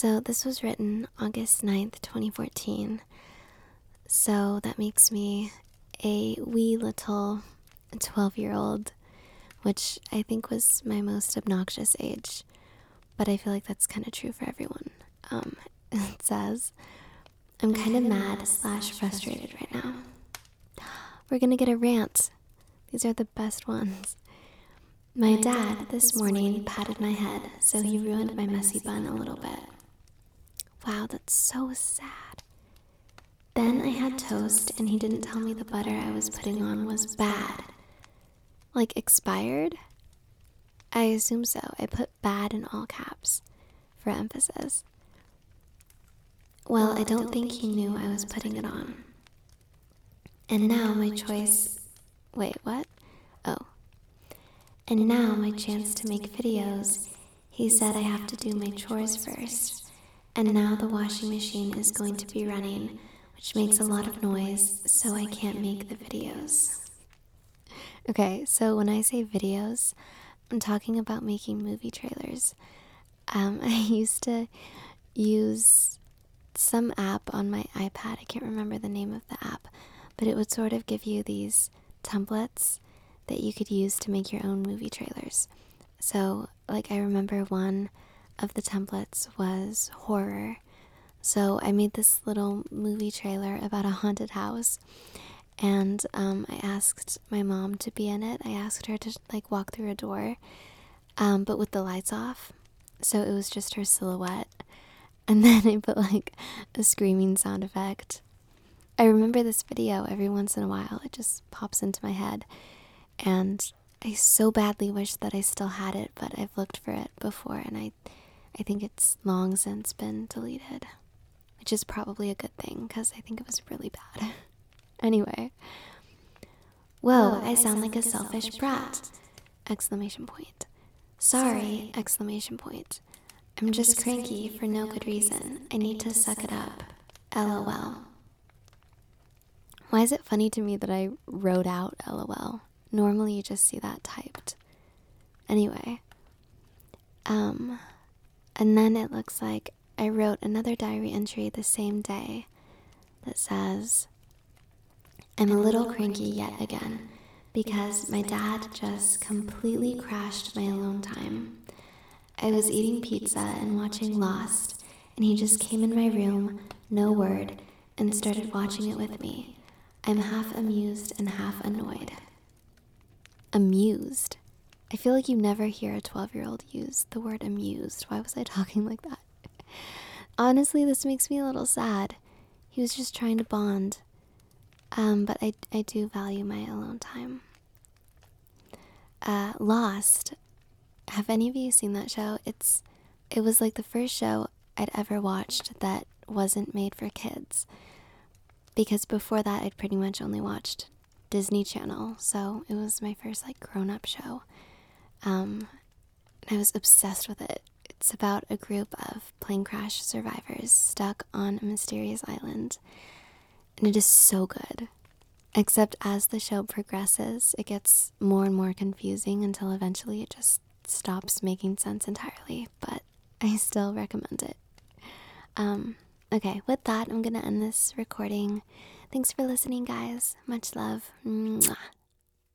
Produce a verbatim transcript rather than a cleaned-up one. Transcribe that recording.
So this was written August ninth, twenty fourteen. So that makes me a wee little twelve-year-old, which I think was my most obnoxious age. But I feel like that's kind of true for everyone. Um, it says, I'm kind of mad slash frustrated right now. We're gonna get a rant. These are the best ones. My dad this morning patted my head, so he ruined my messy bun a little bit. Wow, that's so sad. Then I had toast, and he didn't tell me the butter I was putting on was bad. Like expired? I assume so. I put bad in all caps for emphasis. Well, I don't think he knew I was putting it on. And now my choice... Wait, what? Oh. And now my chance to make videos. He said I have to do my chores first. And now the washing machine is going to be running, which makes a lot of noise, so I can't make the videos. Okay, so when I say videos, I'm talking about making movie trailers. Um, I used to use some app on my iPad. I can't remember the name of the app, but it would sort of give you these templates that you could use to make your own movie trailers. So, like, I remember one of the templates was horror. So I made this little movie trailer about a haunted house, and um, I asked my mom to be in it. I asked her to like walk through a door, um, but with the lights off. So it was just her silhouette. And then I put like a screaming sound effect. I remember this video every once in a while. It just pops into my head. And I so badly wish that I still had it, but I've looked for it before, and I, I think it's long since been deleted. Which is probably a good thing, because I think it was really bad. Anyway. Whoa, I sound like a selfish brat! Exclamation point. Sorry! Exclamation point. I'm just cranky for no good reason. I need to suck it up. LOL. Why is it funny to me that I wrote out LOL? Normally you just see that typed. Anyway. Um, and then it looks like I wrote another diary entry the same day that says, I'm a little cranky yet again because my dad just completely crashed my alone time. I was eating pizza and watching Lost, and he just came in my room, no word, and started watching it with me. I'm half amused and half annoyed. Amused? I feel like you never hear a twelve-year-old use the word amused. Why was I talking like that? Honestly, this makes me a little sad. He was just trying to bond. Um, but I, I do value my alone time. Uh, Lost. Have any of you seen that show? It's, it was like the first show I'd ever watched that wasn't made for kids. Because before that, I'd pretty much only watched Disney Channel. So it was my first like grown-up show. Um, and I was obsessed with it. It's about a group of plane crash survivors stuck on a mysterious island. And it is so good. Except as the show progresses, it gets more and more confusing until eventually it just stops making sense entirely. But I still recommend it. Um, okay, with that, I'm gonna end this recording. Thanks for listening, guys. Much love. Mwah.